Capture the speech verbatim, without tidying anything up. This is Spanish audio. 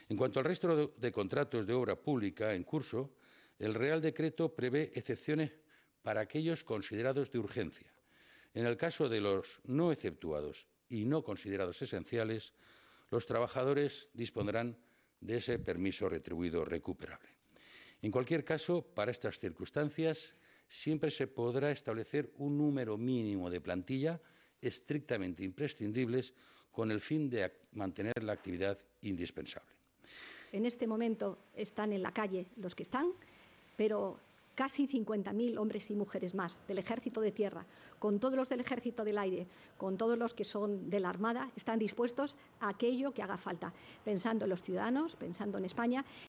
En cuanto al resto de, de contratos de obra pública en curso, el Real Decreto prevé excepciones para aquellos considerados de urgencia. En el caso de los no exceptuados y no considerados esenciales, los trabajadores dispondrán de ese permiso retribuido recuperable. En cualquier caso, para estas circunstancias, siempre se podrá establecer un número mínimo de plantilla estrictamente imprescindibles con el fin de mantener la actividad indispensable. En este momento están en la calle los que están, pero casi cincuenta mil hombres y mujeres más del Ejército de Tierra, con todos los del Ejército del Aire, con todos los que son de la Armada, están dispuestos a aquello que haga falta, pensando en los ciudadanos, pensando en España